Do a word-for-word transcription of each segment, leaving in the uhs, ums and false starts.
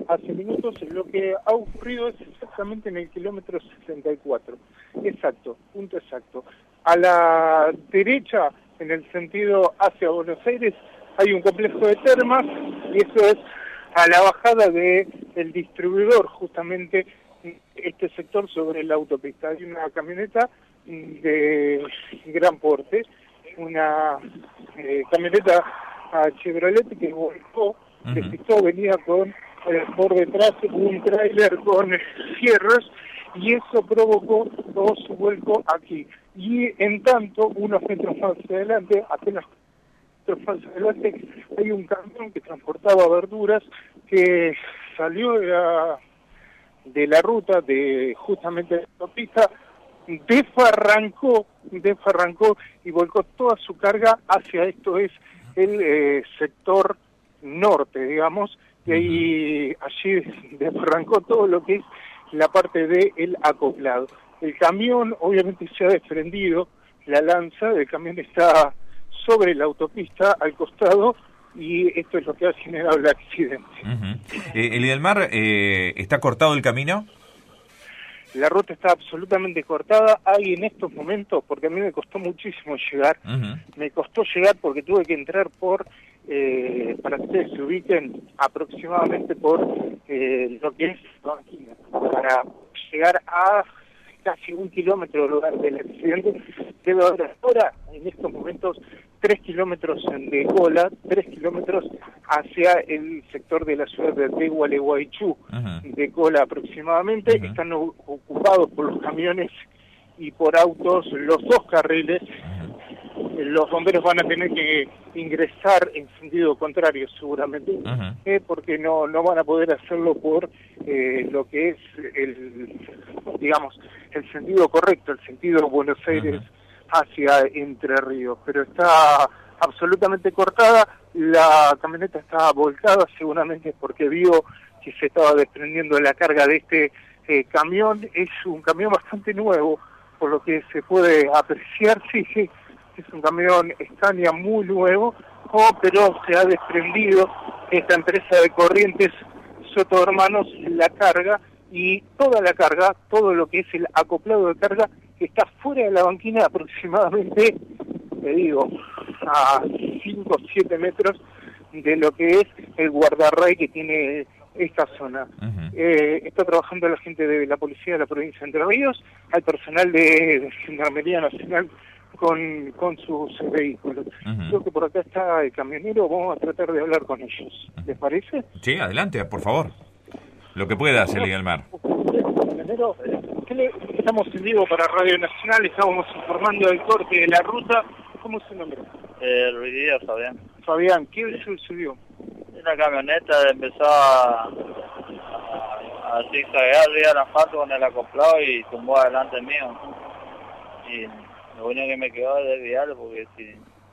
hace minutos. Lo que ha ocurrido es exactamente en el kilómetro sesenta y cuatro. Exacto, punto exacto. A la derecha, en el sentido hacia Buenos Aires, hay un complejo de termas y eso es a la bajada de el distribuidor, justamente este sector sobre la autopista. Hay una camioneta de gran porte, una eh, camioneta a Chevrolet que volcó, despistó, venía con eh, por detrás un tráiler con fierros y eso provocó todo su vuelco aquí. Y en tanto, unos metros más adelante, apenas metros más adelante, hay un camión que transportaba verduras que salió de la, de la ruta de justamente de la autopista, desbarrancó, desbarrancó y volcó toda su carga hacia esto es el eh, sector norte, digamos, y ahí allí desbarrancó todo lo que es la parte del acoplado. El camión obviamente se ha desprendido, la lanza del camión está sobre la autopista al costado y esto es lo que ha generado el accidente. Uh-huh. eh, Elidelmar, eh, ¿está cortado el camino? La ruta está absolutamente cortada. Hay en estos momentos, porque a mí me costó muchísimo llegar, uh-huh. me costó llegar porque tuve que entrar por, eh, para que ustedes se ubiquen, aproximadamente por eh, lo que es Banquina, para llegar a casi un kilómetro del lugar del accidente. Debe haber ahora, en estos momentos, tres kilómetros de cola, tres kilómetros hacia el sector de la ciudad de Gualeguaychú, uh-huh. de cola aproximadamente. Uh-huh. Están ocupados por los camiones y por autos los dos carriles. Uh-huh. Los bomberos van a tener que ingresar en sentido contrario seguramente, uh-huh. eh, porque no no van a poder hacerlo por eh, lo que es el, digamos, el sentido correcto, el sentido Buenos Aires, uh-huh. hacia Entre Ríos, pero está absolutamente cortada. La camioneta está volcada seguramente porque vio que se estaba desprendiendo la carga de este eh, camión. Es un camión bastante nuevo, por lo que se puede apreciar, sí, sí, es un camión Scania muy nuevo, oh, pero se ha desprendido esta empresa de Corrientes Soto Hermanos la carga y toda la carga, todo lo que es el acoplado de carga, que está fuera de la banquina aproximadamente, te digo, a cinco o siete metros de lo que es el guardarray que tiene esta zona. Uh-huh. Eh, está trabajando la gente de la policía de la provincia de Entre Ríos, hay personal de, de Gendarmería Nacional con, con sus vehículos. Uh-huh. Creo que por acá está el camionero, vamos a tratar de hablar con ellos. ¿Les parece? Sí, adelante, por favor. Lo que puedas, Elidelmar. Camionero, ¿qué le, estamos en vivo para Radio Nacional, estábamos informando del corte de la ruta. ¿Cómo es su nombre? Eh, Luis Díaz, Fabián. Fabián, ¿qué sucedió? Una camioneta empezó a, a, a zigzaguear arriba del asfalto con el acoplado y tumbó adelante mío. Y lo único que me quedó es desviarlo porque si...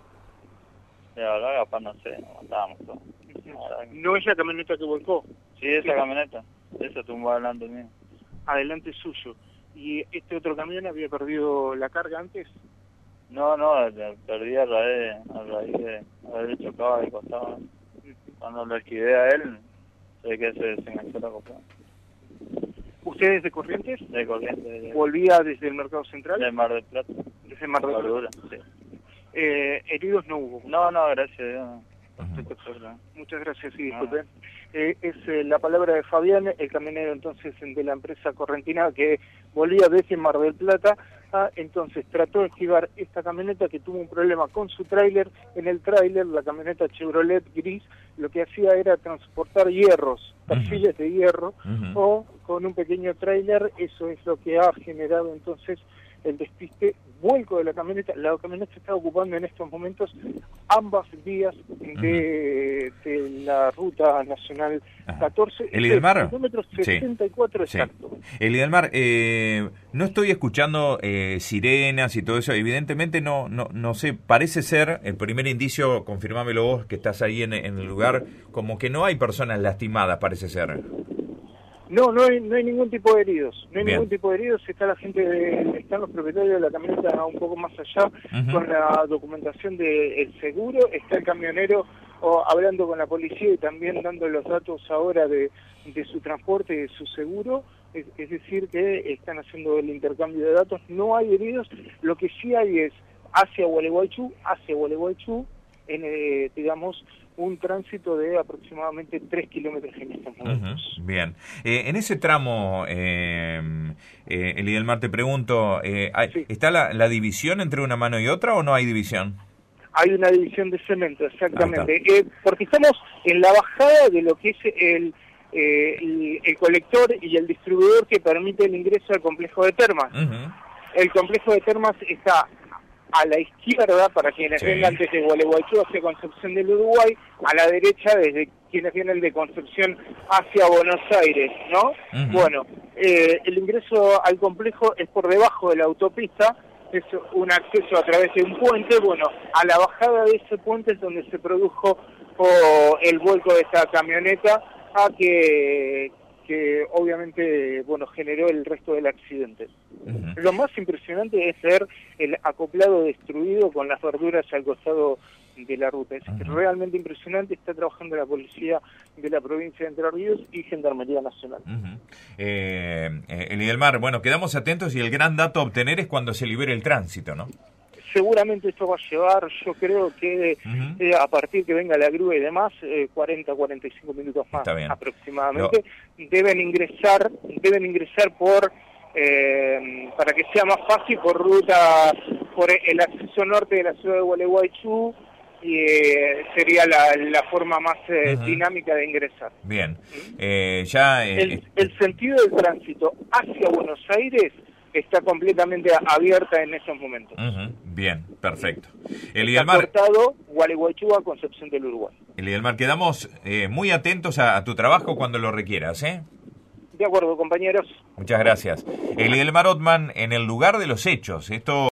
De verdad, capaz no sé, aguantábamos todo. ¿No es la camioneta que volcó? Sí, esa camioneta. Esa tumbó adelante mío. Adelante suyo. ¿Y este otro camión había perdido la carga antes? No, no, perdí a raíz, a raíz de haber chocado al costado. Cuando lo esquivé a él, sé que se, se enganchó la copa. ¿Usted es de Corrientes? De Corrientes. De... ¿Volvía desde el Mercado Central? De Mar del Plata. Desde Mar del Plata. Verdura, sí. Eh, ¿Heridos no hubo? No, no, gracias a Dios. Uh-huh. Muchas gracias, sí, disculpen. Ah. Eh, es eh, la palabra de Fabián, el camionero entonces de la empresa correntina que volvía desde Mar del Plata. Ah, entonces trató de esquivar esta camioneta que tuvo un problema con su tráiler. En el tráiler, la camioneta Chevrolet gris, lo que hacía era transportar hierros, perfiles uh-huh. de hierro, uh-huh. o con un pequeño tráiler. Eso es lo que ha generado entonces el despiste, vuelco de la camioneta. La camioneta está ocupando en estos momentos ambas vías de, uh-huh. de la ruta nacional catorce. Elidelmar, kilómetros sesenta y cuatro sí, exacto. Sí. Elidelmar, eh, no estoy escuchando eh, sirenas y todo eso. Evidentemente no, no, no sé. Parece ser el primer indicio, confirmámelo vos que estás ahí en, en el lugar, como que no hay personas lastimadas, parece ser. No, no hay, no hay ningún tipo de heridos, no hay Bien. ningún tipo de heridos, está la gente, de, están los propietarios de la camioneta un poco más allá, uh-huh. con la documentación del seguro, está el camionero o, hablando con la policía y también dando los datos ahora de, de su transporte y de su seguro, es, es decir que están haciendo el intercambio de datos, no hay heridos, lo que sí hay es hacia Gualeguaychú, hacia Gualeguaychú, en, eh, digamos, un tránsito de aproximadamente tres kilómetros en estos momentos. Uh-huh. Bien. Eh, en ese tramo, eh, eh, Elidelmar, te pregunto, eh, sí. ¿está la, la división entre una mano y otra o no hay división? Hay una división de cemento, exactamente, eh, porque estamos en la bajada de lo que es el, eh, el, el colector y el distribuidor que permite el ingreso al complejo de termas. Uh-huh. El complejo de termas está a la izquierda, para quienes sí. vengan desde Gualeguaychú hacia Concepción del Uruguay, a la derecha desde quienes vienen de Concepción hacia Buenos Aires, ¿no? Uh-huh. Bueno, eh, el ingreso al complejo es por debajo de la autopista, es un acceso a través de un puente. Bueno, a la bajada de ese puente es donde se produjo oh, el vuelco de esta camioneta, a que... que obviamente, bueno, generó el resto del accidente. Uh-huh. Lo más impresionante es ver el acoplado destruido con las verduras al costado de la ruta. Es uh-huh. realmente impresionante. Está trabajando la policía de la provincia de Entre Ríos y Gendarmería Nacional. Uh-huh. eh, eh, Elidelmar, bueno, quedamos atentos y el gran dato a obtener es cuando se libere el tránsito, ¿no? Seguramente esto va a llevar, yo creo que uh-huh. eh, a partir que venga la grúa y demás, eh, cuarenta, cuarenta y cinco minutos más aproximadamente, Lo... deben ingresar, deben ingresar por, eh, para que sea más fácil, por ruta, por el acceso norte de la ciudad de Gualeguaychú, y eh, sería la, la forma más eh, uh-huh. dinámica de ingresar. Bien, ¿Mm? eh, ya... Eh... El, el sentido del tránsito hacia Buenos Aires está completamente abierta en esos momentos. Uh-huh. Bien, perfecto. Elidelmar, está cortado Gualeguaychú a Concepción del Uruguay. Elidelmar, quedamos eh, muy atentos a, a tu trabajo cuando lo requieras, ¿eh? De acuerdo, compañeros. Muchas gracias. Elidelmar Ottman, en el lugar de los hechos. Esto